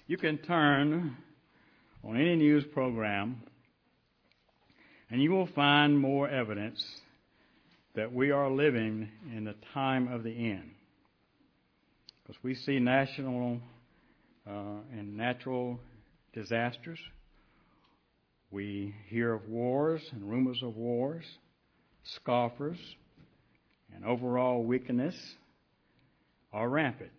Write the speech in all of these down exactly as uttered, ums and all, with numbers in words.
You can turn on any news program and you will find more evidence that we are living in the time of the end. Because we see national uh, and natural disasters. We hear of wars and rumors of wars, scoffers, and overall wickedness are rampant.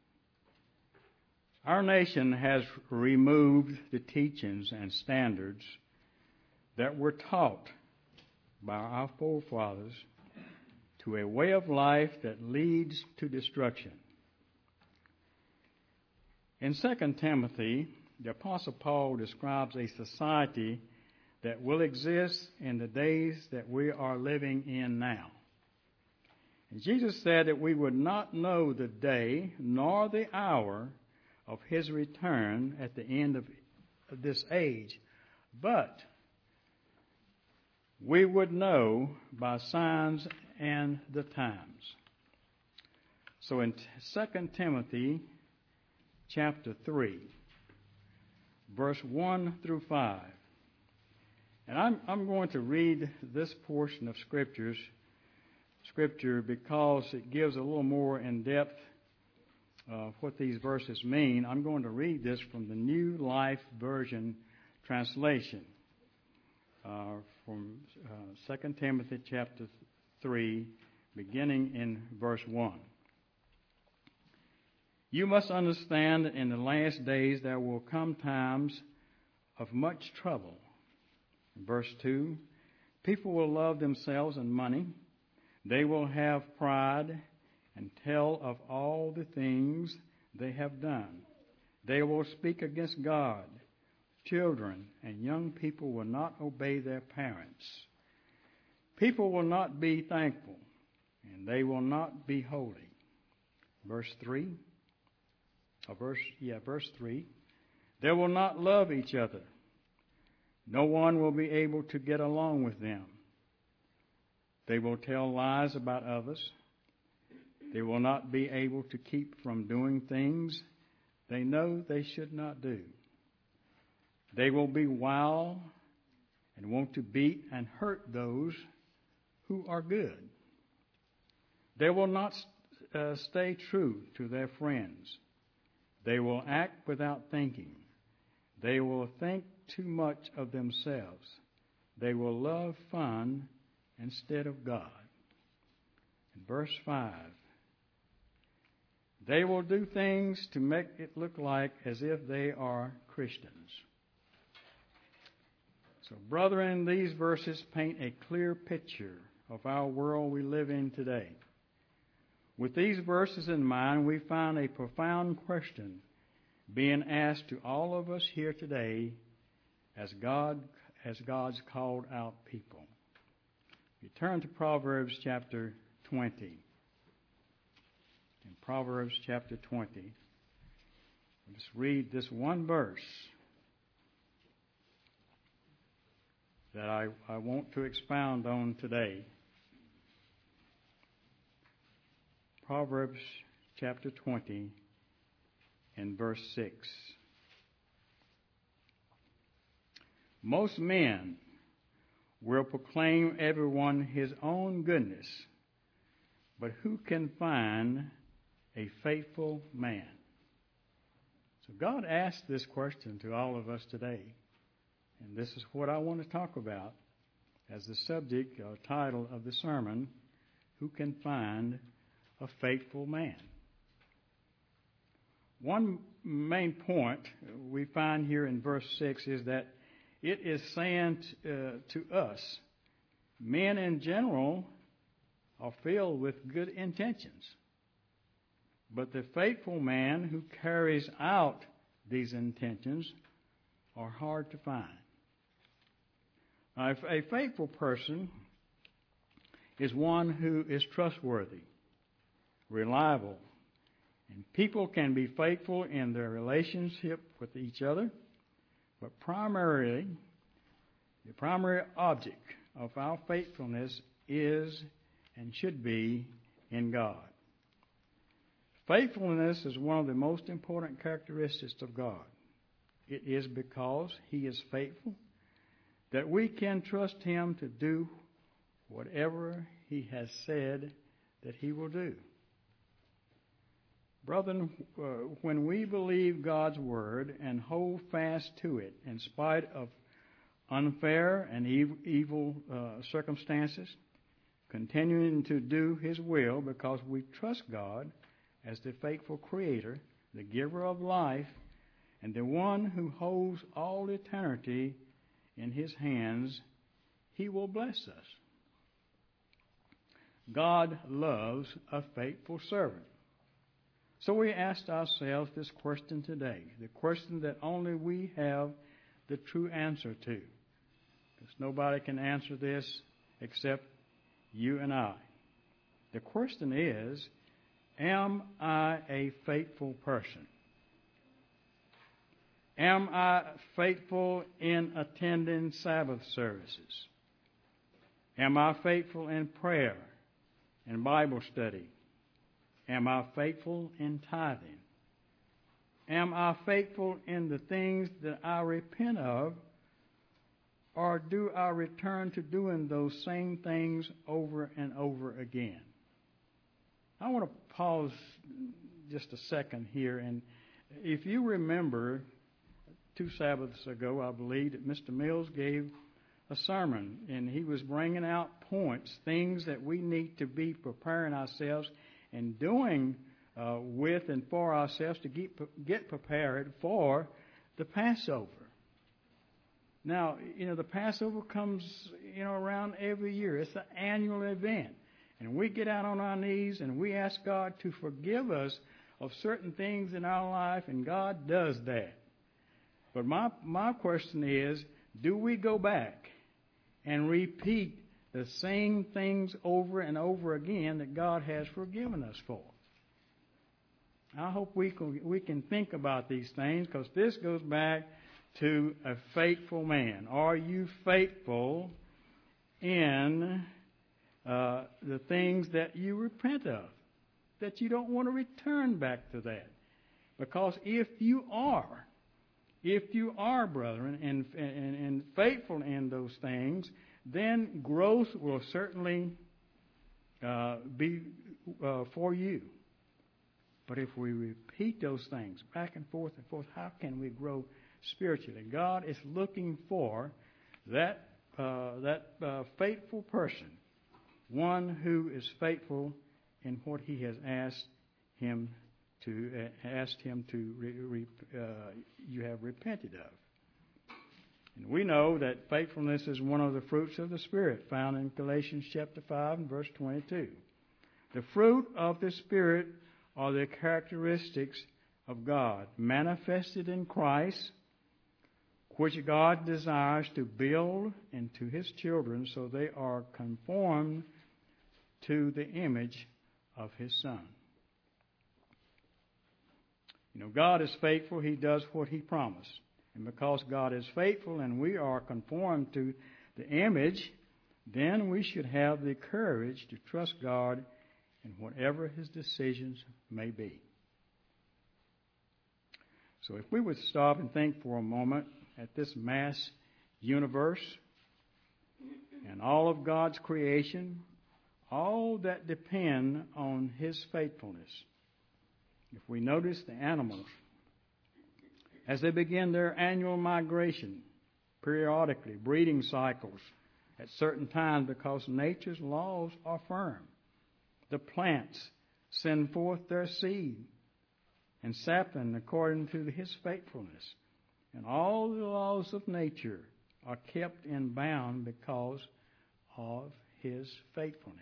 Our nation has removed the teachings and standards that were taught by our forefathers to a way of life that leads to destruction. In Second Timothy, the Apostle Paul describes a society that will exist in the days that we are living in now. And Jesus said that we would not know the day nor the hour of his return at the end of this age, but we would know by signs and the times. So in Second Timothy chapter three, verse one through five, and I'm, I'm going to read this portion of scriptures, scripture because it gives a little more in-depth uh, what these verses mean. I'm going to read this from the New Life Version translation. Uh, from uh, Second Timothy chapter three, beginning in verse one. You must understand that in the last days there will come times of much trouble. Verse two, people will love themselves and money. They will have pride and tell of all the things they have done. They will speak against God. Children and young people will not obey their parents. People will not be thankful, and they will not be holy. Verse three, or verse yeah, verse three. They will not love each other. No one will be able to get along with them. They will tell lies about others. They will not be able to keep from doing things they know they should not do. They will be wild and want to beat and hurt those who are good. They will not uh, stay true to their friends. They will act without thinking. They will think too much of themselves. They will love fun instead of God. In verse five, they will do things to make it look like as if they are Christians. So, brethren, these verses paint a clear picture of our world we live in today. With these verses in mind, we find a profound question being asked to all of us here today as God, as God's called out people. You turn to Proverbs chapter twenty. In Proverbs chapter twenty, we'll just read this one verse that I, I want to expound on today. Proverbs chapter twenty and verse six. Most men will proclaim everyone his own goodness, but who can find a faithful man? So God asked this question to all of us today. And this is what I want to talk about as the subject or title of the sermon, Who Can Find a Faithful Man? One main point we find here in verse six is that it is saying uh, to us, men in general are filled with good intentions. But the faithful man who carries out these intentions are hard to find. Now, if a faithful person is one who is trustworthy, reliable, and people can be faithful in their relationship with each other, but primarily, the primary object of our faithfulness is and should be in God. Faithfulness is one of the most important characteristics of God. it is because He is faithful that we can trust Him to do whatever He has said that He will do. Brethren, uh, when we believe God's Word and hold fast to it in spite of unfair and evil, evil uh, circumstances, continuing to do His will because we trust God as the faithful Creator, the giver of life, and the one who holds all eternity in His hands, He will bless us. God loves a faithful servant. So we asked ourselves this question today, the question that only we have the true answer to. Because nobody can answer this except you and I. The question is, am I a faithful person? Am I faithful in attending Sabbath services? Am I faithful in prayer and Bible study? Am I faithful in tithing? Am I faithful in the things that I repent of? Or do I return to doing those same things over and over again? I want to pause just a second here. And if you remember, two Sabbaths ago, I believe, that Mister Mills gave a sermon. And he was bringing out points, things that we need to be preparing ourselves and doing uh, with and for ourselves to get, get prepared for the Passover. Now, you know, the Passover comes, you know, around every year. It's an annual event. And we get out on our knees and we ask God to forgive us of certain things in our life, and God does that. But my, my question is, do we go back and repeat the same things over and over again that God has forgiven us for? I hope we can, we can think about these things, because this goes back to a faithful man. Are you faithful in uh, the things that you repent of, that you don't want to return back to that? Because if you are, if you are, brethren, and, and, and faithful in those things, then growth will certainly uh, be uh, for you. But if we repeat those things back and forth and forth, how can we grow spiritually? God is looking for that uh, that uh, faithful person, one who is faithful in what He has asked him to uh, asked him to re, re, uh, you have repented of. And we know that faithfulness is one of the fruits of the Spirit, found in Galatians chapter five and verse twenty-two. The fruit of the Spirit are the characteristics of God manifested in Christ, which God desires to build into His children so they are conformed to the image of His Son. You know, God is faithful. He does what He promised. And because God is faithful and we are conformed to the image, then we should have the courage to trust God in whatever His decisions may be. So if we would stop and think for a moment at this mass universe and all of God's creation, all that depend on His faithfulness. If we notice the animals, as they begin their annual migration, periodically, breeding cycles at certain times, because nature's laws are firm. The plants send forth their seed and sapling according to His faithfulness. And all the laws of nature are kept in bound because of His faithfulness.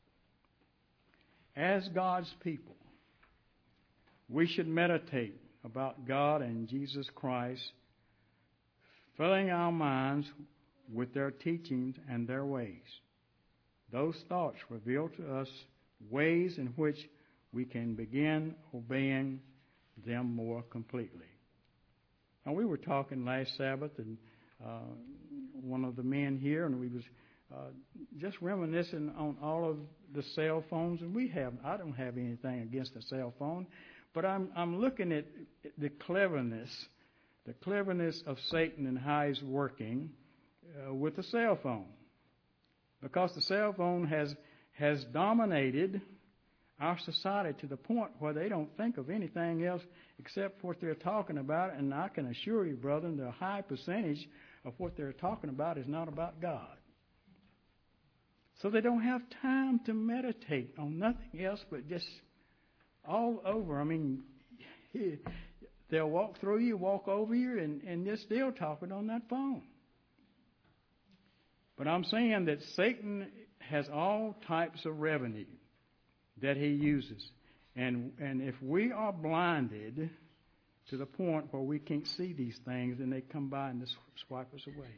As God's people, we should meditate about God and Jesus Christ, filling our minds with their teachings and their ways. Those thoughts reveal to us ways in which we can begin obeying them more completely. Now, we were talking last Sabbath, and uh, one of the men here, and we was uh, just reminiscing on all of the cell phones, and we have, I don't have anything against the cell phone, but I'm, I'm looking at the cleverness the cleverness of Satan and how he's working uh, with the cell phone. Because the cell phone has has dominated our society to the point where they don't think of anything else except what they're talking about. And I can assure you, brother, the high percentage of what they're talking about is not about God. So they don't have time to meditate on nothing else but just all over. I mean, they'll walk through you, walk over you, and, and they're still talking on that phone. But I'm saying that Satan has all types of revenue that he uses. And and if we are blinded to the point where we can't see these things, then they come by and just swipe us away.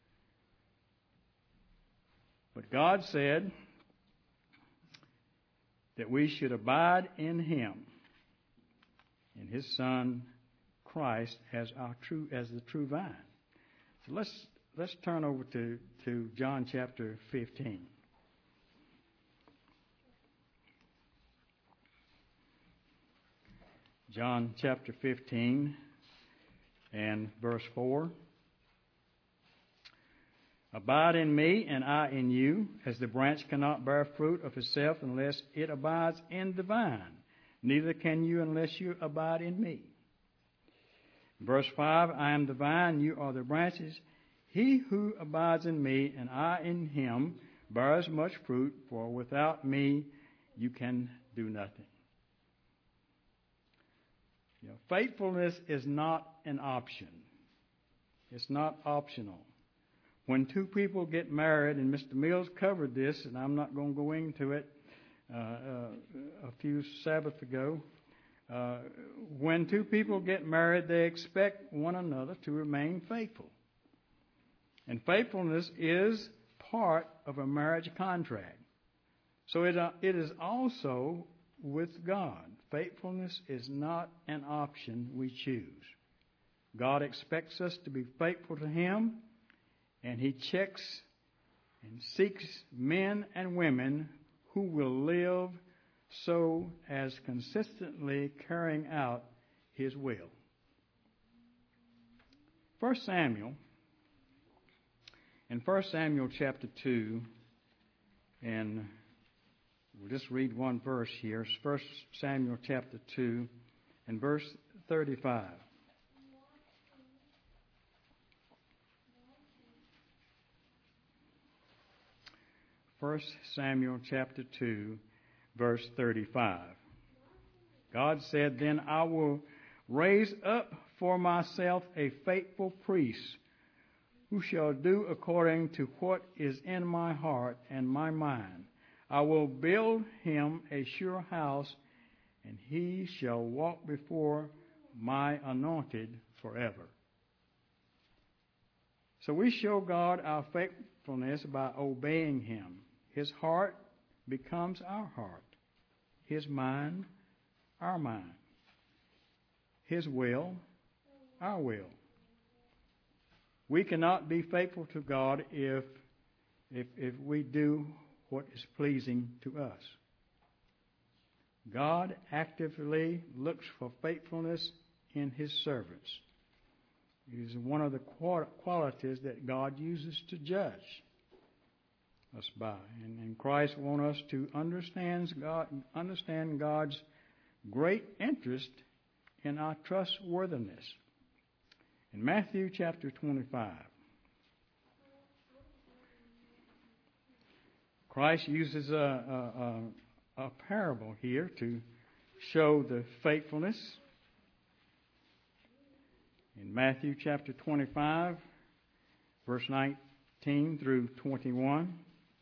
But God said that we should abide in him, in his Son Christ as our true as the true vine. So let's let's turn over to, to John chapter fifteen. John chapter fifteen and verse four. Abide in me, and I in you, as the branch cannot bear fruit of itself unless it abides in the vine. Neither can you unless you abide in me. Verse five, I am the vine, you are the branches. He who abides in me, and I in him, bears much fruit, for without me you can do nothing. You know, faithfulness is not an option. It's not optional. When two people get married, and Mister Mills covered this, and I'm not going to go into it, uh, uh, a few Sabbaths ago, uh, when two people get married, they expect one another to remain faithful. And faithfulness is part of a marriage contract. So it, uh, it is also with God. Faithfulness is not an option we choose. God expects us to be faithful to him, and he checks and seeks men and women who will live so as consistently carrying out his will. First Samuel, in First Samuel chapter two, and we'll just read one verse here. First Samuel chapter two and verse thirty-five. First Samuel chapter two, verse thirty-five. God said, then I will raise up for myself a faithful priest who shall do according to what is in my heart and my mind. I will build him a sure house, and he shall walk before my anointed forever. So we show God our faithfulness by obeying him. His heart becomes our heart. His mind, our mind. His will, our will. We cannot be faithful to God if, if, if we do what is pleasing to us. God actively looks for faithfulness in his servants. It is one of the qualities that God uses to judge us by. And, and Christ wants us to understand, God, understand God's great interest in our trustworthiness. In Matthew chapter twenty-five, Christ uses a, a, a parable here to show the faithfulness. In Matthew chapter twenty-five, verse nineteen through twenty-one.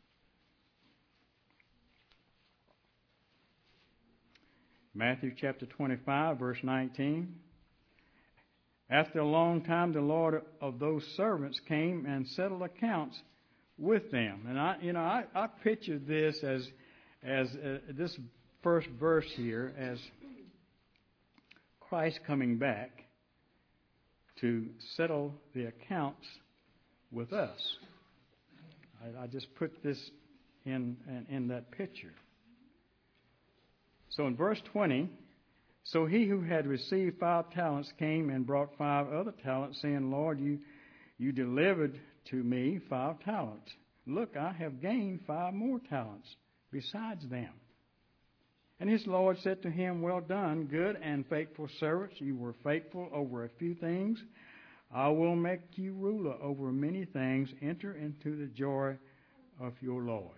Matthew chapter twenty-five, verse nineteen. After a long time, the Lord of those servants came and settled accounts with them. And I, you know, I, I pictured this as, as uh, this first verse here as Christ coming back to settle the accounts with us. I, I just put this in, in in that picture. So in verse twenty, So he who had received five talents came and brought five other talents, saying, Lord, you, you delivered to me five talents. Look, I have gained five more talents besides them. And his Lord said to him, Well done, good and faithful servant. You were faithful over a few things. I will make you ruler over many things. Enter into the joy of your Lord.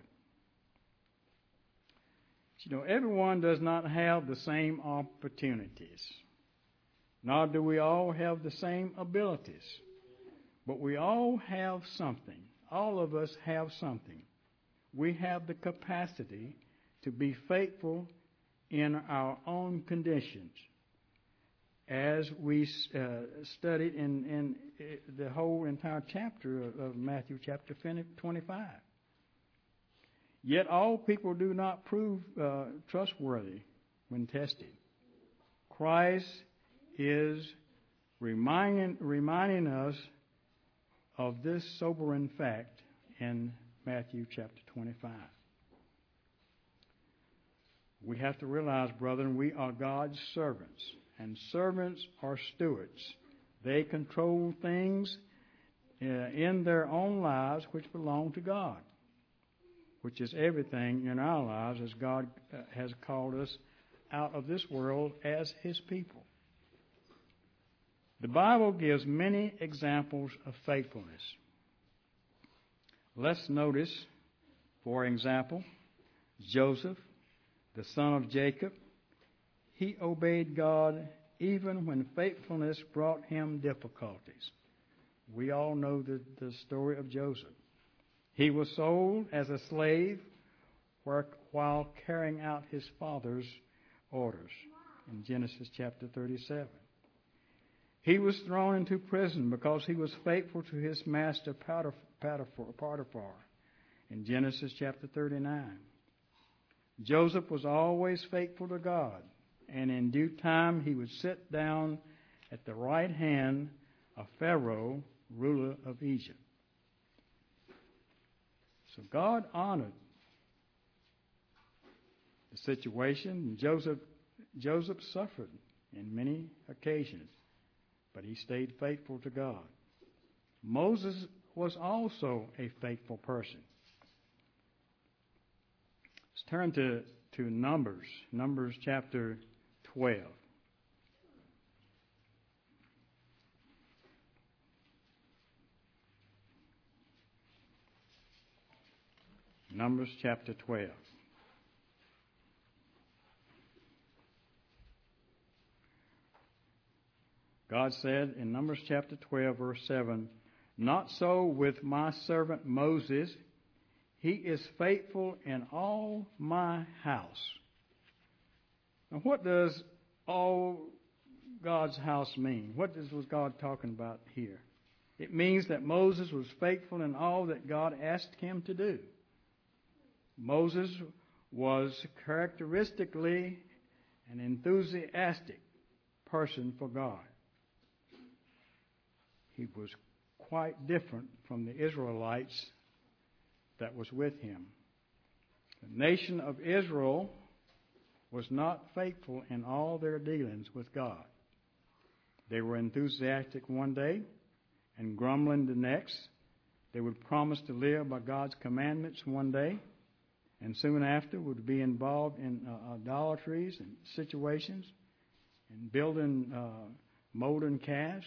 You know, everyone does not have the same opportunities, nor do we all have the same abilities, but we all have something. All of us have something. We have the capacity to be faithful in our own conditions. As we uh, studied in, in the whole entire chapter of, of Matthew chapter twenty-five. Yet all people do not prove uh, trustworthy when tested. Christ is reminding, reminding us of this sobering fact in Matthew chapter twenty-five. We have to realize, brethren, we are God's servants, and servants are stewards. They control things uh, in their own lives which belong to God, which is everything in our lives as God uh, has called us out of this world as His people. The Bible gives many examples of faithfulness. Let's notice, for example, Joseph, the son of Jacob. He obeyed God even when faithfulness brought him difficulties. We all know the, the story of Joseph. He was sold as a slave while carrying out his father's orders in Genesis chapter thirty-seven. He was thrown into prison because he was faithful to his master Potiphar in Genesis chapter thirty-nine. Joseph was always faithful to God, and in due time he would sit down at the right hand of Pharaoh, ruler of Egypt. So God honored the situation. Joseph, Joseph suffered in many occasions, but he stayed faithful to God. Moses was also a faithful person. Let's turn to, to Numbers, Numbers chapter twelve. Numbers chapter twelve. God said in Numbers chapter twelve, verse seven, Not so with my servant Moses. He is faithful in all my house. Now, what does all God's house mean? What is, was God talking about here? It means that Moses was faithful in all that God asked him to do. Moses was characteristically an enthusiastic person for God. He was quite different from the Israelites that was with him. The nation of Israel was not faithful in all their dealings with God. They were enthusiastic one day and grumbling the next. They would promise to live by God's commandments one day, and soon after would be involved in uh, idolatries and situations and building uh, molten calves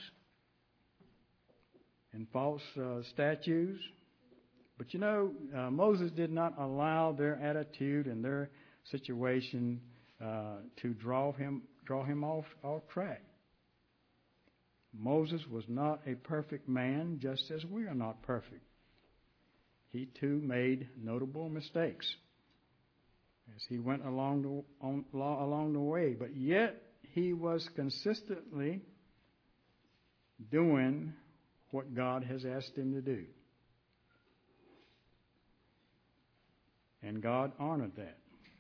and false uh, statues. But you know, uh, Moses did not allow their attitude and their situation uh, to draw him draw him off, off track. Moses was not a perfect man, just as we are not perfect. He too made notable mistakes as he went along the, on, along the way. But yet he was consistently doing what God has asked him to do. And God honored that.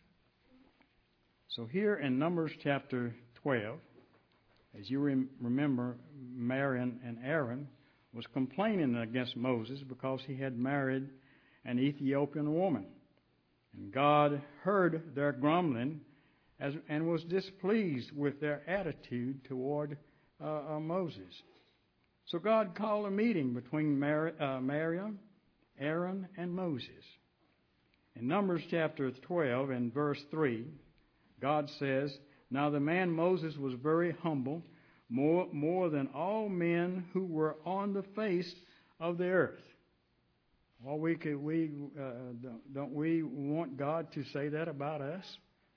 So here in Numbers chapter twelve, as you rem- remember, Miriam and Aaron was complaining against Moses because he had married an Ethiopian woman. And God heard their grumbling as, and was displeased with their attitude toward uh, uh, Moses. So God called a meeting between Mar- uh, Miriam, Aaron, and Moses. In Numbers chapter twelve and verse three, God says, "Now the man Moses was very humble, more, more than all men who were on the face of the earth." Well, we could, we uh, don't, don't we want God to say that about us?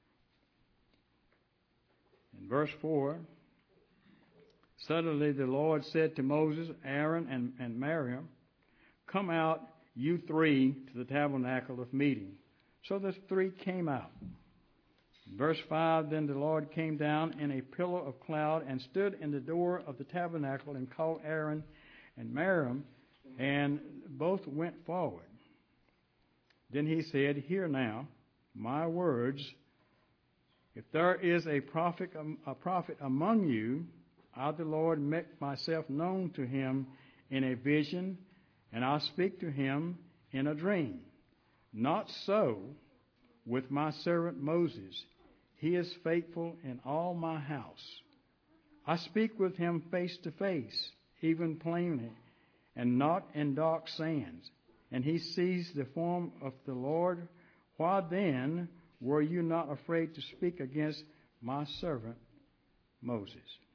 In verse four, suddenly the Lord said to Moses, Aaron, and, and Miriam, "Come out, you three, to the tabernacle of meeting." So the three came out. In verse five, then the Lord came down in a pillar of cloud and stood in the door of the tabernacle and called Aaron and Miriam, and both went forward. Then he said, "Hear now my words. If there is a prophet, a prophet among you, I, the Lord, make myself known to him in a vision, and I speak to him in a dream. Not so with my servant Moses. He is faithful in all my house. I speak with him face to face, even plainly, and not in dark sands. And he sees the form of the Lord. Why then were you not afraid to speak against my servant Moses?"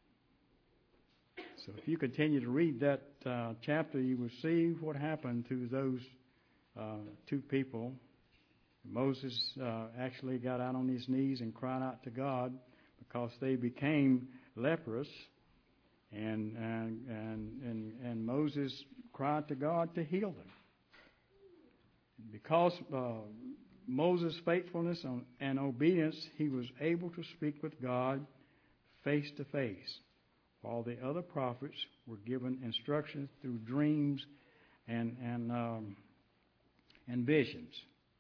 So if you continue to read that uh, chapter, you will see what happened to those uh, two people. Moses uh, actually got out on his knees and cried out to God because they became leprous, and and and and, and Moses cried to God to heal them. Because uh, Moses' faithfulness and obedience, he was able to speak with God face to face, while the other prophets were given instructions through dreams and and um, and visions.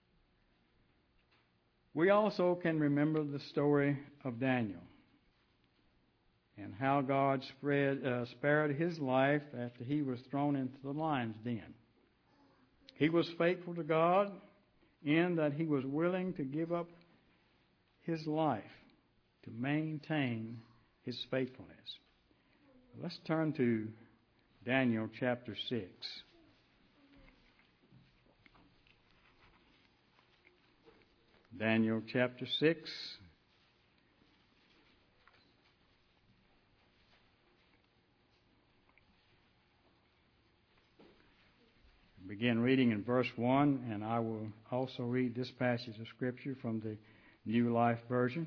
We also can remember the story of Daniel and how God spread, uh, spared his life after he was thrown into the lion's den. He was faithful to God in that he was willing to give up his life to maintain his faithfulness. Let's turn to Daniel chapter six. Daniel chapter six. Begin reading in verse one, and I will also read this passage of Scripture from the New Life Version.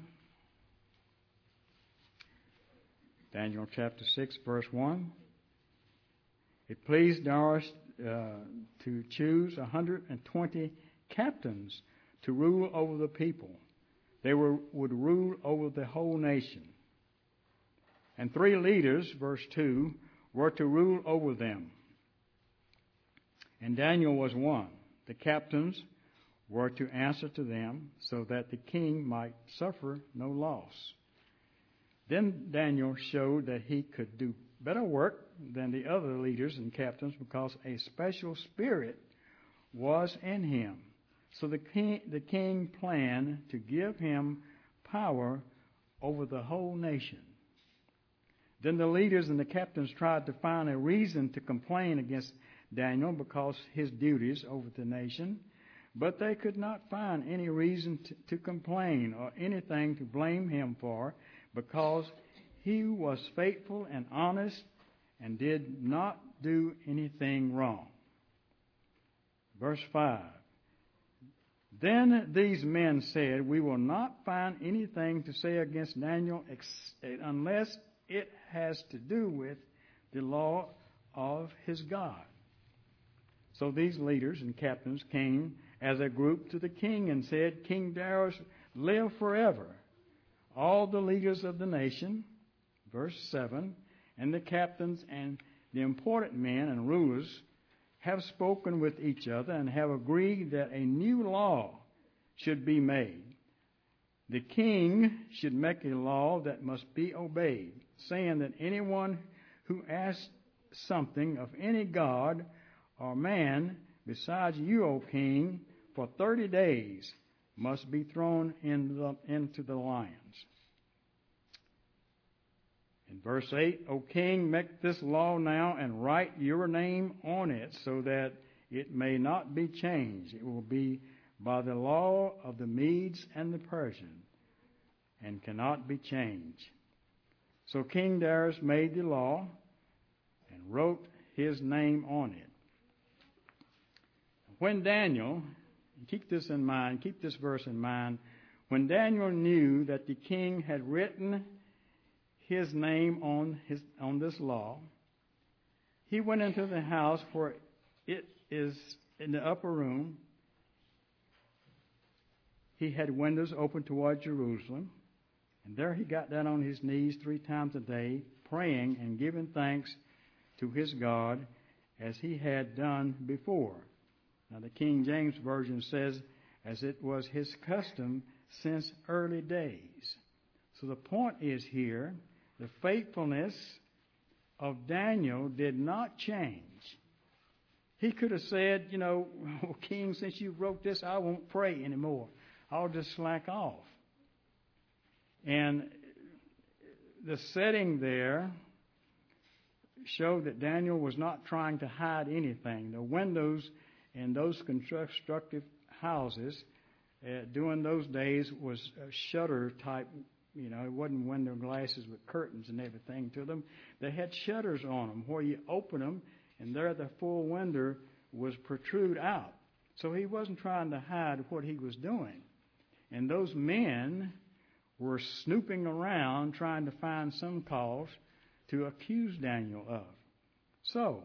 Daniel chapter six, verse one. It pleased Darius uh, to choose one hundred twenty captains to rule over the people. They were, would rule over the whole nation. And three leaders, verse two, were to rule over them. And Daniel was one. The captains were to answer to them so that the king might suffer no loss. Then Daniel showed that he could do better work than the other leaders and captains because a special spirit was in him. So the king, the king planned to give him power over the whole nation. Then the leaders and the captains tried to find a reason to complain against Daniel because his duties over the nation, but they could not find any reason to, to complain or anything to blame him for, because he was faithful and honest and did not do anything wrong. Verse five. Then these men said, "We will not find anything to say against Daniel ex- unless it has to do with the law of his God." So these leaders and captains came as a group to the king and said, "King Darius, live forever." All the leaders of the nation, verse seven, and the captains and the important men and rulers have spoken with each other and have agreed that a new law should be made. The king should make a law that must be obeyed, saying that anyone who asks something of any god or man besides you, O king, for thirty days must be thrown in the, into the lions. In verse eight, O king, make this law now and write your name on it so that it may not be changed. It will be by the law of the Medes and the Persians and cannot be changed. So King Darius made the law and wrote his name on it. When Daniel, keep this in mind, keep this verse in mind, when Daniel knew that the king had written his name on his on this law, he went into the house, for it is in the upper room. He had windows open toward Jerusalem, and there he got down on his knees three times a day, praying and giving thanks to his God as he had done before. Now the King James Version says, as it was his custom since early days. So the point is here, the faithfulness of Daniel did not change. He could have said, you know, oh, King, since you wrote this, I won't pray anymore. I'll just slack off. And the setting there showed that Daniel was not trying to hide anything. The windows in those constructive houses uh, during those days was a shutter type. You know, it wasn't window glasses with curtains and everything to them. They had shutters on them where you open them, and there the full window was protrude out. So he wasn't trying to hide what he was doing. And those men were snooping around trying to find some cause to accuse Daniel of. So,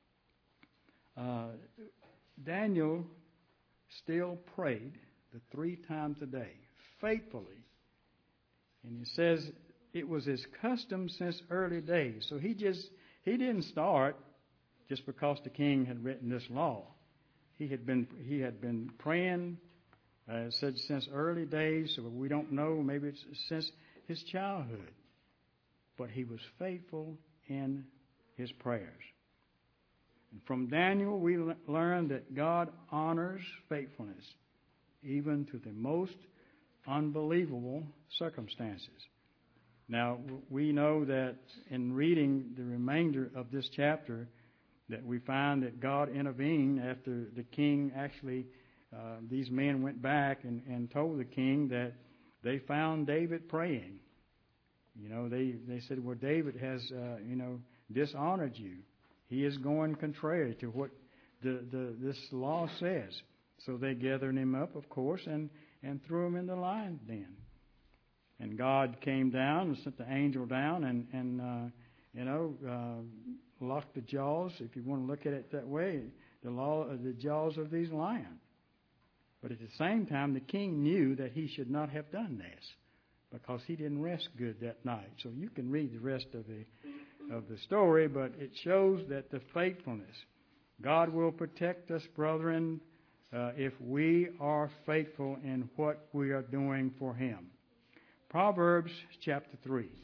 uh, Daniel still prayed the three times a day, faithfully. And he says it was his custom since early days. So he just, he didn't start just because the king had written this law. He had been, he had been praying, uh, said since early days, so we don't know, maybe it's since his childhood. But he was faithful in his prayers. And from Daniel, we learn that God honors faithfulness, even to the most unbelievable circumstances. Now, we know that in reading the remainder of this chapter, that we find that God intervened after the king actually, uh, these men went back and, and told the king that they found David praying. You know, they, they said, well, David has, uh, you know, dishonored you. He is going contrary to what the, the this law says. So they gathered him up, of course, and, and threw him in the lion's den. And God came down and sent the angel down and, and uh, you know, uh, locked the jaws, if you want to look at it that way, the law, the jaws of these lions. But at the same time, the king knew that he should not have done this, because he didn't rest good that night. So you can read the rest of the of the story, but it shows that the faithfulness. God will protect us, brethren, uh, if we are faithful in what we are doing for Him. Proverbs chapter three.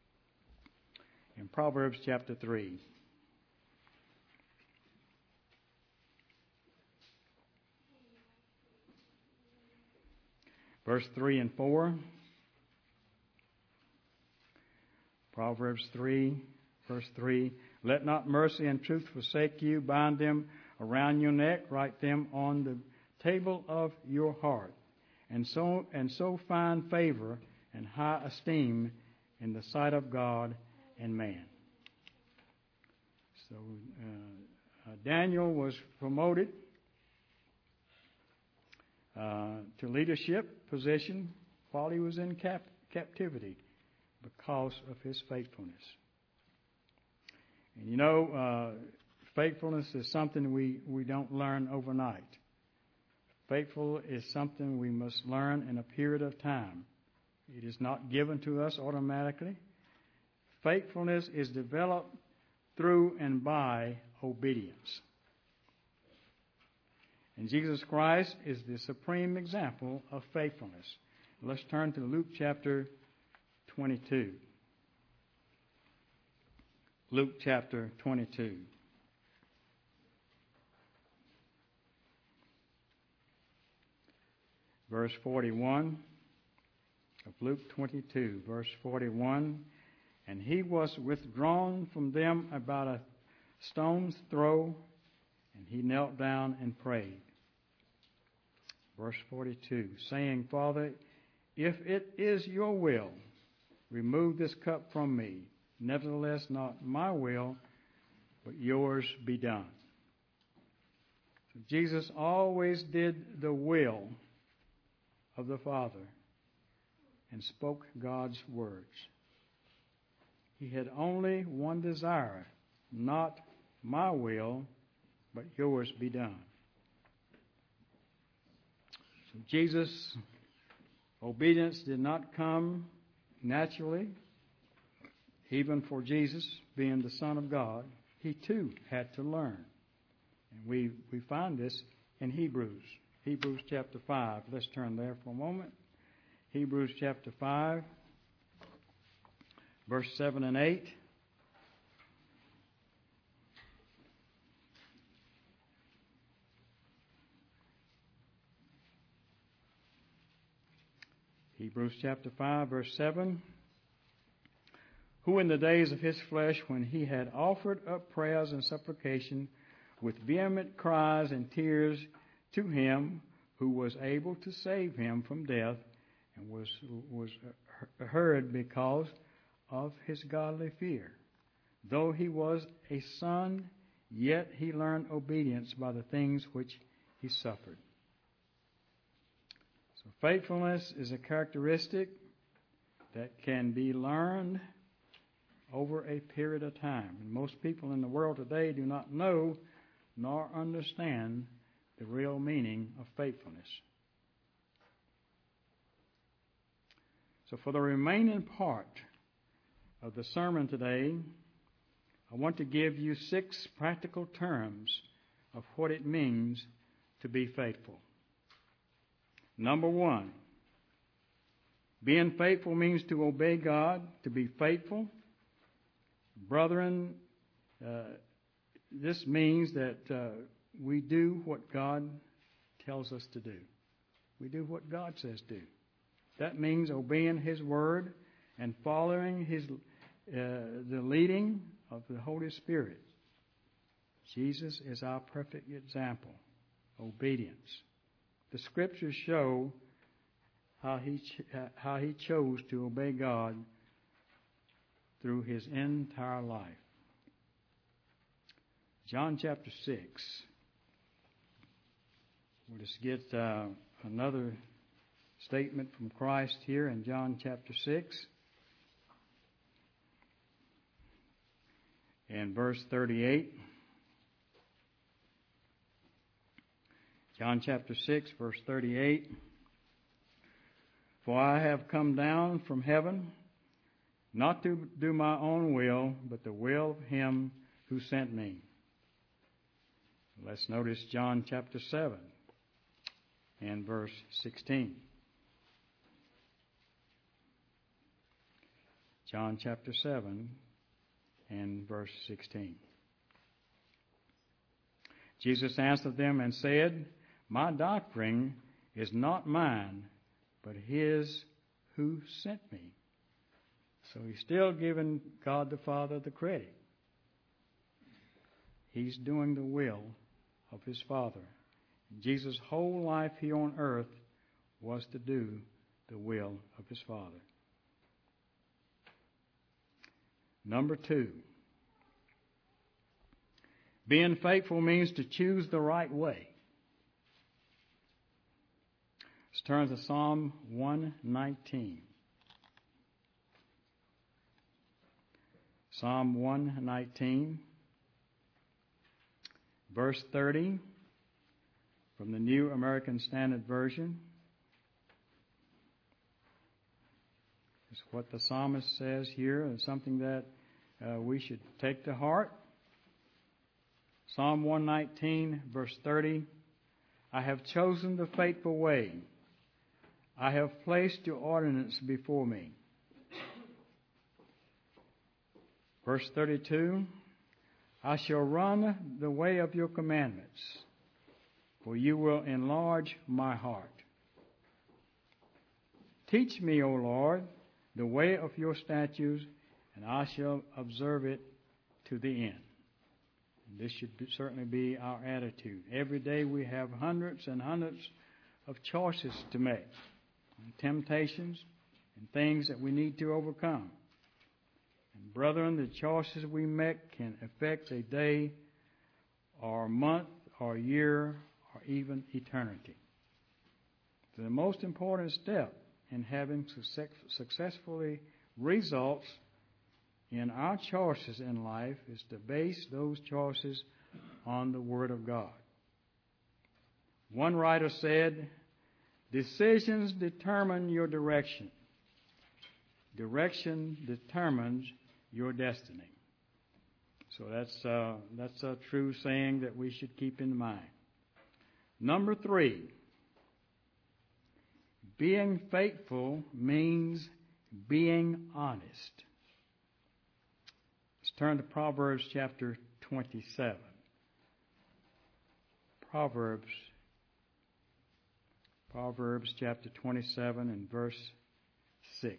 In Proverbs chapter three. Verse three and four. Proverbs three, verse three. Let not mercy and truth forsake you. Bind them around your neck. Write them on the table of your heart. And so, and so find favor and high esteem in the sight of God and man. So uh, uh, Daniel was promoted uh, to leadership position while he was in cap- captivity. Because of his faithfulness. And you know, uh, faithfulness is something we, we don't learn overnight. Faithful is something we must learn in a period of time. It is not given to us automatically. Faithfulness is developed through and by obedience. And Jesus Christ is the supreme example of faithfulness. Let's turn to Luke chapter twenty-two. Luke chapter twenty-two. verse forty-one of Luke twenty-two, verse forty-one. And he was withdrawn from them about a stone's throw, and he knelt down and prayed. Verse forty-two, saying, Father, if it is your will, remove this cup from me. Nevertheless, not my will, but yours be done. So Jesus always did the will of the Father and spoke God's words. He had only one desire, not my will, but yours be done. So Jesus' obedience did not come naturally. Even for Jesus, being the Son of God, he too had to learn. And we, we find this in Hebrews. Hebrews chapter five. Let's turn there for a moment. Hebrews chapter five, verse seven and eight. Hebrews chapter five, verse seven. Who in the days of his flesh, when he had offered up prayers and supplication with vehement cries and tears to him who was able to save him from death, and was was heard because of his godly fear. Though he was a son, yet he learned obedience by the things which he suffered. So faithfulness is a characteristic that can be learned over a period of time. And most people in the world today do not know nor understand the real meaning of faithfulness. So for the remaining part of the sermon today, I want to give you six practical terms of what it means to be faithful. Number one, being faithful means to obey God, to be faithful. Brethren, uh, this means that uh, we do what God tells us to do. We do what God says do. That means obeying His Word and following His uh, the leading of the Holy Spirit. Jesus is our perfect example. Obedience. The Scriptures show how he ch- how he chose to obey God through his entire life. John chapter six. We'll just get uh, another statement from Christ here in John chapter six. And verse thirty-eight. John chapter six, verse thirty-eight. For I have come down from heaven, not to do my own will, but the will of him who sent me. Let's notice John chapter seven and verse sixteen. John chapter seven and verse sixteen. Jesus answered them and said, My doctrine is not mine, but his who sent me. So he's still giving God the Father the credit. He's doing the will of his Father. Jesus' whole life here on earth was to do the will of his Father. Number two, being faithful means to choose the right way. Let's turn to Psalm one nineteen. Psalm one nineteen, verse thirty, from the New American Standard Version. It's what the psalmist says here, and something that uh, we should take to heart. Psalm one nineteen, verse thirty, I have chosen the faithful way. I have placed your ordinance before me. Verse thirty-two, I shall run the way of your commandments, for you will enlarge my heart. Teach me, O Lord, the way of your statutes, and I shall observe it to the end. And this should be, certainly be our attitude. Every day we have hundreds and hundreds of choices to make, and temptations and things that we need to overcome. And brethren, the choices we make can affect a day or a month or a year or even eternity. The most important step in having success, successfully results in our choices in life is to base those choices on the Word of God. One writer said, decisions determine your direction. Direction determines your destiny. So that's uh, that's a true saying that we should keep in mind. Number three, being faithful means being honest. Let's turn to Proverbs chapter twenty-seven. Proverbs, Proverbs chapter twenty-seven and verse six.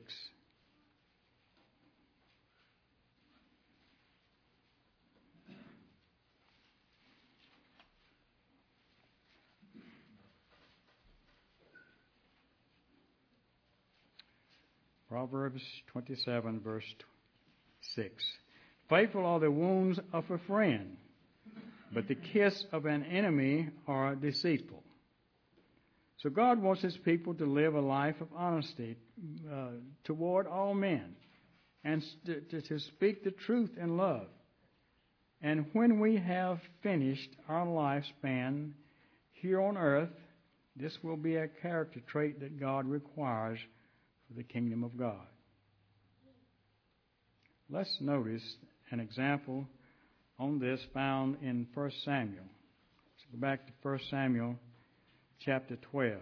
Proverbs twenty-seven, verse six. Faithful are the wounds of a friend, but the kiss of an enemy are deceitful. So God wants His people to live a life of honesty uh, toward all men, and st- to, to speak the truth in love. And when we have finished our lifespan here on earth, this will be a character trait that God requires for the kingdom of God. Let's notice an example on this found in First Samuel. Let's go back to First Samuel chapter twelve.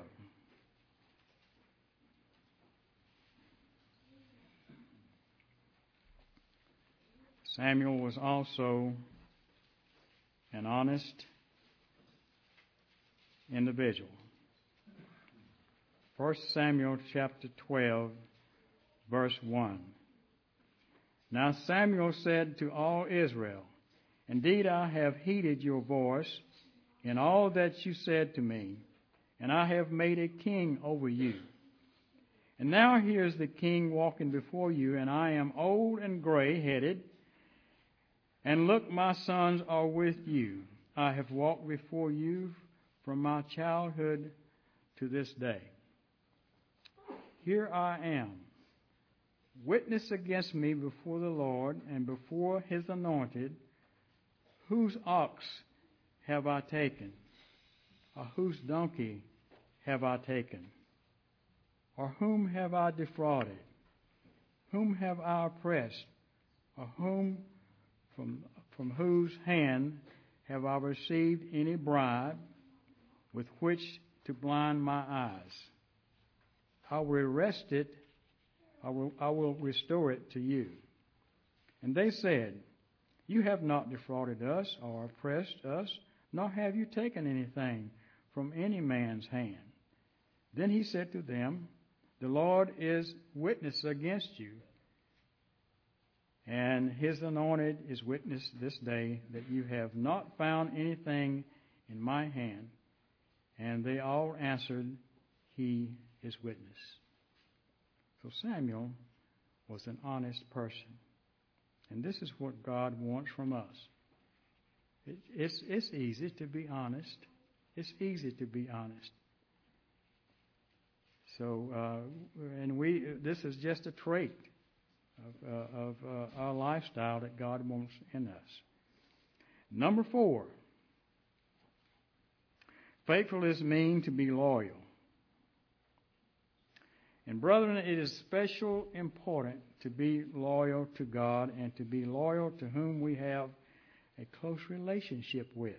Samuel was also an honest individual. First Samuel chapter twelve, verse one. Now Samuel said to all Israel, indeed I have heeded your voice in all that you said to me, and I have made a king over you. And now here is the king walking before you, and I am old and gray-headed, and look, my sons are with you. I have walked before you from my childhood to this day. Here I am. Witness against me before the Lord and before His anointed. Whose ox have I taken? Or whose donkey have I taken? Or whom have I defrauded? Whom have I oppressed? Or whom from, from whose hand have I received any bribe with which to blind my eyes? I will arrest it. I will, I will restore it to you. And they said, you have not defrauded us or oppressed us, nor have you taken anything from any man's hand. Then he said to them, the Lord is witness against you, and His anointed is witness this day that you have not found anything in my hand. And they all answered, He is witness. So Samuel was an honest person. And this is what God wants from us. It, it's, it's easy to be honest. It's easy to be honest. So, uh, and we, this is just a trait of, uh, of uh, our lifestyle that God wants in us. Number four, faithfulness means to be loyal. And brethren, it is special important to be loyal to God and to be loyal to whom we have a close relationship with,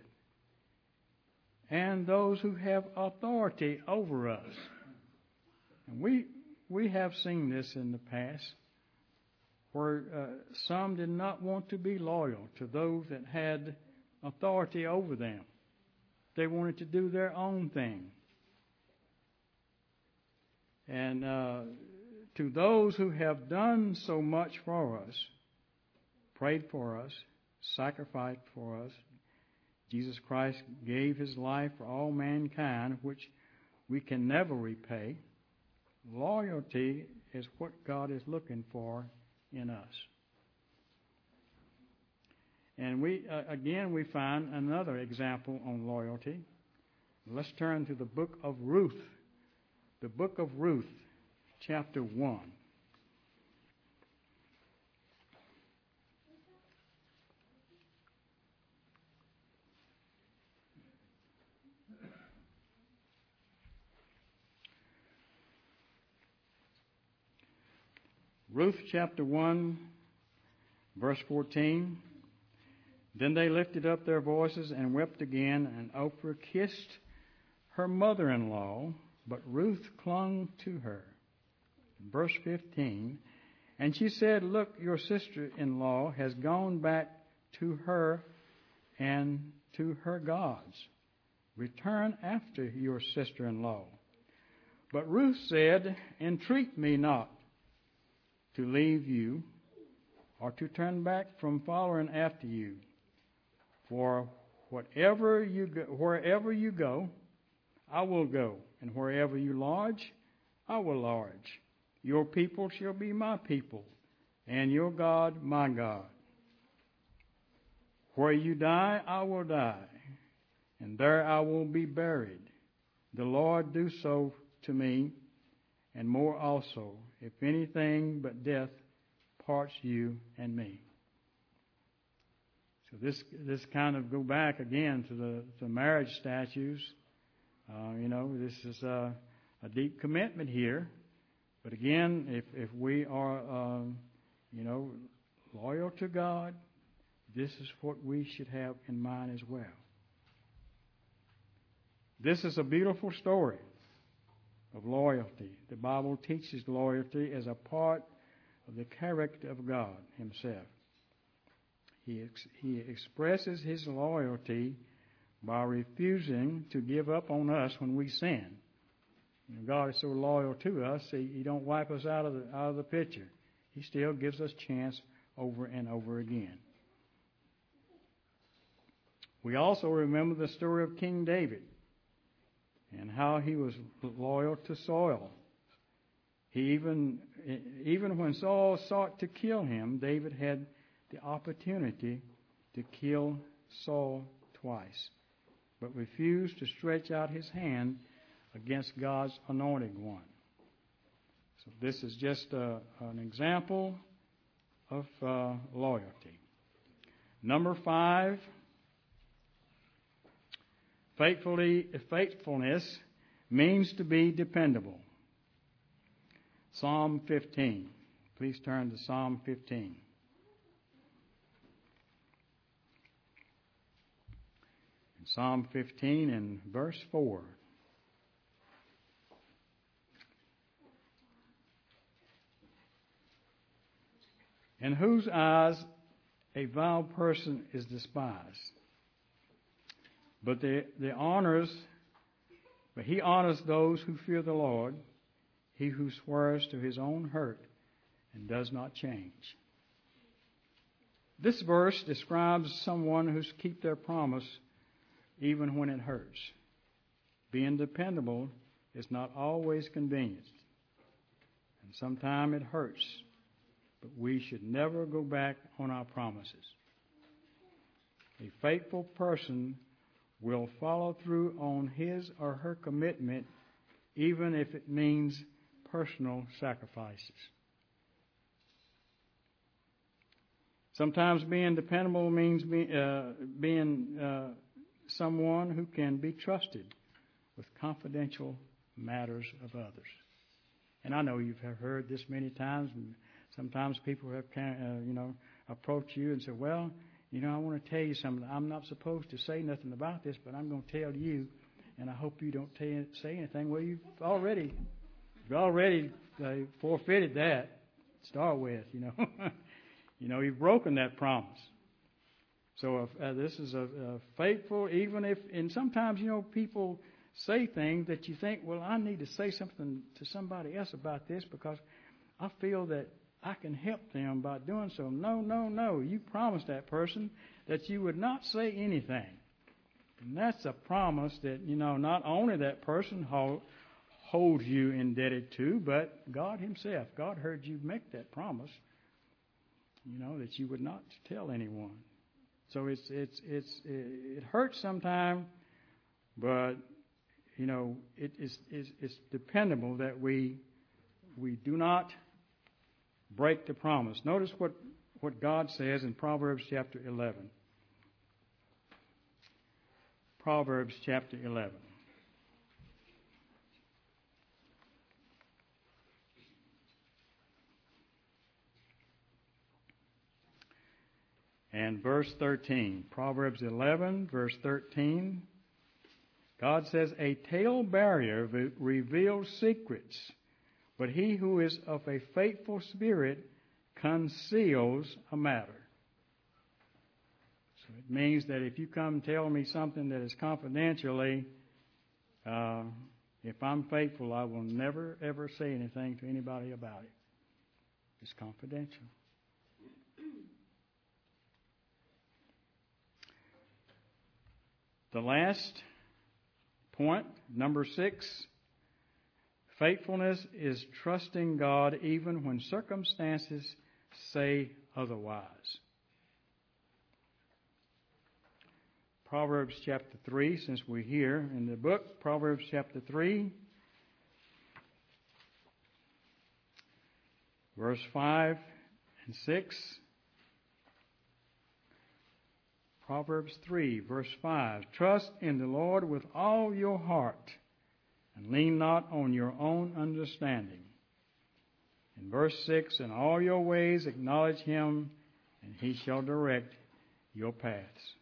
and those who have authority over us. And we we have seen this in the past, where uh, some did not want to be loyal to those that had authority over them. They wanted to do their own thing. And uh, to those who have done so much for us, prayed for us, sacrificed for us, Jesus Christ gave his life for all mankind, which we can never repay. Loyalty is what God is looking for in us. And we uh, again we find another example on loyalty. Let's turn to the book of Ruth. The book of Ruth, chapter one. Ruth chapter one, verse fourteen. Then they lifted up their voices and wept again, and Oprah kissed her mother-in-law, but Ruth clung to her. Verse fifteen. And she said, "Look, your sister-in-law has gone back to her and to her gods. Return after your sister-in-law." But Ruth said, "Entreat me not to leave you, or to turn back from following after you. For whatever you go, wherever you go, I will go, and wherever you lodge, I will lodge. Your people shall be my people, and your God my God. Where you die, I will die, and there I will be buried. The Lord do so to me, and more also, if anything but death parts you and me." So this this kind of go back again to the, the marriage statutes. Uh, you know, this is a, a deep commitment here. But again, if if we are, um, you know, loyal to God, this is what we should have in mind as well. This is a beautiful story of loyalty. The Bible teaches loyalty as a part of the character of God himself. He ex- he expresses his loyalty by refusing to give up on us when we sin. You know, God is so loyal to us, he, he don't wipe us out of the out of the picture. He still gives us chance over and over again. We also remember the story of King David and how he was loyal to Saul. He even, even when Saul sought to kill him, David had the opportunity to kill Saul twice, but refused to stretch out his hand against God's anointed one. So this is just a, an example of uh, loyalty. Number five, faithfully, faithfulness means to be dependable. Psalm fifteen. Please turn to Psalm fifteen. In Psalm fifteen and verse four. "In whose eyes a vile person is despised, but the, the honors, but he honors those who fear the Lord, he who swears to his own hurt and does not change." This verse describes someone who's keep their promise even when it hurts. Being dependable is not always convenient, and sometimes it hurts, but we should never go back on our promises. A faithful person will follow through on his or her commitment, even if it means personal sacrifices. Sometimes being dependable means be, uh, being uh, someone who can be trusted with confidential matters of others. And I know you've heard this many times, and sometimes people have, uh, you know, approached you and said, "Well, you know, I want to tell you something. I'm not supposed to say nothing about this, but I'm going to tell you, and I hope you don't tell, say anything." Well, you've already, you've already uh, forfeited that to start with, you know. You know, you've broken that promise. So uh, this is a, a faithful, even if, and sometimes, you know, people say things that you think, well, I need to say something to somebody else about this because I feel that I can help them by doing so. No, no, no. You promised that person that you would not say anything. And that's a promise that, you know, not only that person hold, holds you indebted to, but God himself. God heard you make that promise, you know, that you would not tell anyone. So it's, it's, it's, it hurts sometimes, but, you know, it is, it's, it's dependable that we, we do not break the promise. Notice what, what God says in Proverbs chapter eleven. Proverbs chapter eleven. And verse thirteen. Proverbs eleven, verse thirteen. God says, a talebearer reveals secrets, but he who is of a faithful spirit conceals a matter. So it means that if you come tell me something that is confidentially, uh, if I'm faithful, I will never, ever say anything to anybody about it. It's confidential. The last point, number six, faithfulness is trusting God even when circumstances say otherwise. Proverbs chapter three, since we're here in the book, Proverbs chapter three, verse five and six. Proverbs three, verse five. Trust in the Lord with all your heart and lean not on your own understanding. In verse six, in all your ways acknowledge him, and he shall direct your paths.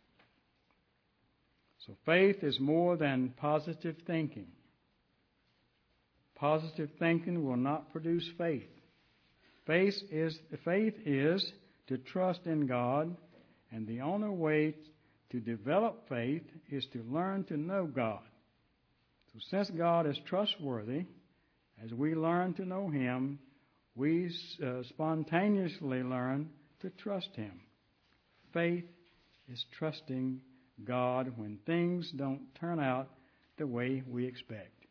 So faith is more than positive thinking. Positive thinking will not produce faith. Faith is, faith is to trust in God, and the only way to develop faith is to learn to know God. So since God is trustworthy, as we learn to know him, we uh, spontaneously learn to trust him. Faith is trusting God when things don't turn out the way we expect.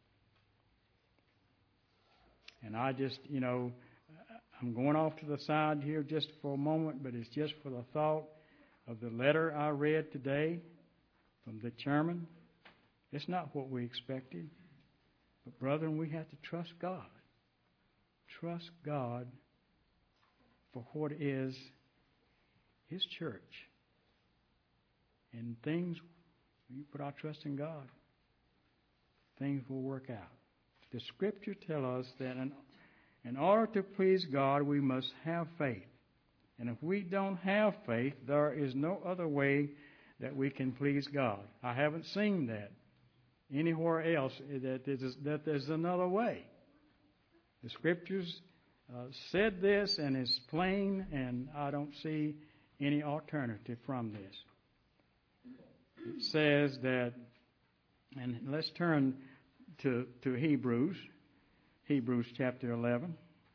And I just, you know, I'm going off to the side here just for a moment, but it's just for the thought of the letter I read today from the chairman. It's not what we expected. But brethren, we have to trust God. Trust God for what is his church. And things, when you put our trust in God, things will work out. The scripture tells us that in, in order to please God, we must have faith. And if we don't have faith, there is no other way that we can please God. I haven't seen that anywhere else, that there's, that there's another way. The scriptures uh, said this, and it's plain, and I don't see any alternative from this. It says that, and let's turn to, to Hebrews, Hebrews chapter eleven.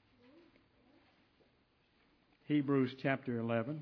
Hebrews chapter eleven.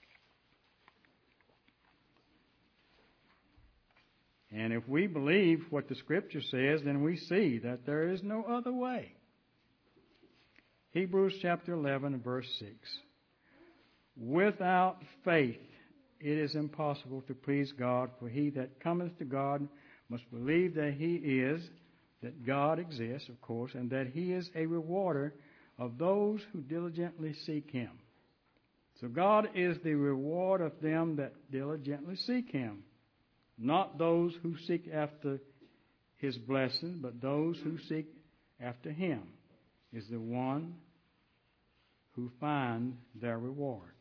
And if we believe what the scripture says, then we see that there is no other way. Hebrews chapter eleven, verse six. Without faith, it is impossible to please God, for he that cometh to God must believe that he is, that God exists, of course, and that he is a rewarder of those who diligently seek him. So God is the reward of them that diligently seek him, not those who seek after his blessing, but those who seek after him is the one who find their reward.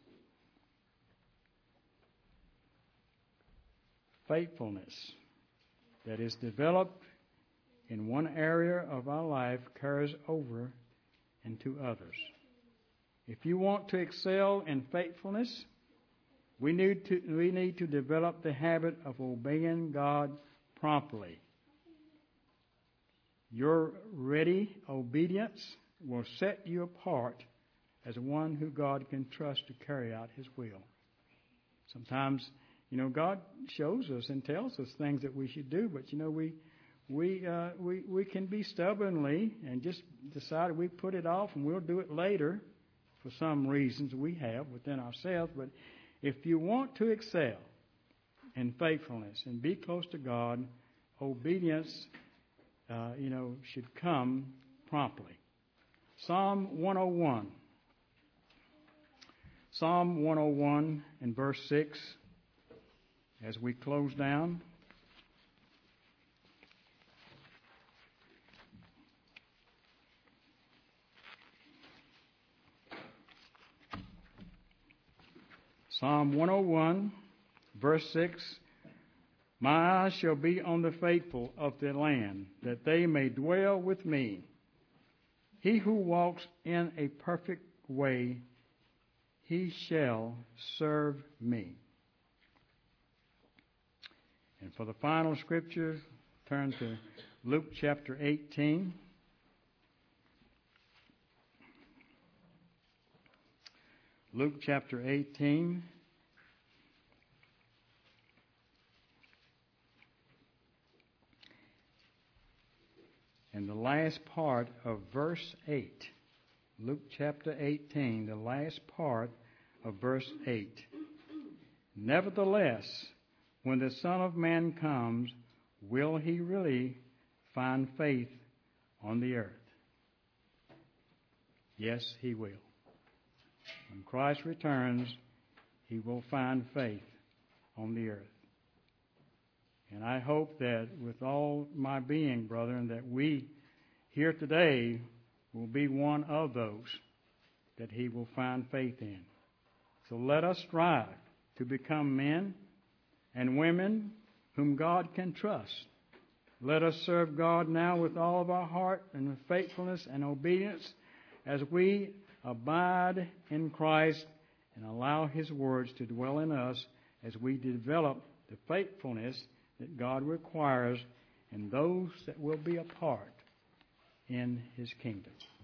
Faithfulness that is developed in one area of our life carries over into others. If you want to excel in faithfulness, we need to, we need to develop the habit of obeying God promptly. Your ready obedience will set you apart as one who God can trust to carry out His will. Sometimes, you know, God shows us and tells us things that we should do, but you know, we we uh, we we can be stubbornly and just decide we put it off and we'll do it later for some reasons we have within ourselves. But if you want to excel in faithfulness and be close to God, obedience, uh, you know, should come promptly. Psalm one oh one. Psalm one oh one and verse six, as we close down. Psalm one oh one, verse six, my eyes shall be on the faithful of the land, that they may dwell with me. He who walks in a perfect way, he shall serve me. And for the final scripture, turn to Luke chapter eighteen. Luke chapter eighteen. And the last part of verse eight. Luke chapter eighteen, the last part of verse eight. Nevertheless, when the Son of Man comes, will he really find faith on the earth? Yes, he will. When Christ returns, he will find faith on the earth. And I hope that with all my being, brethren, that we here today will be one of those that he will find faith in. So let us strive to become men and women whom God can trust. Let us serve God now with all of our heart and with faithfulness and obedience as we abide in Christ and allow his words to dwell in us as we develop the faithfulness that God requires in those that will be a part in his kingdom.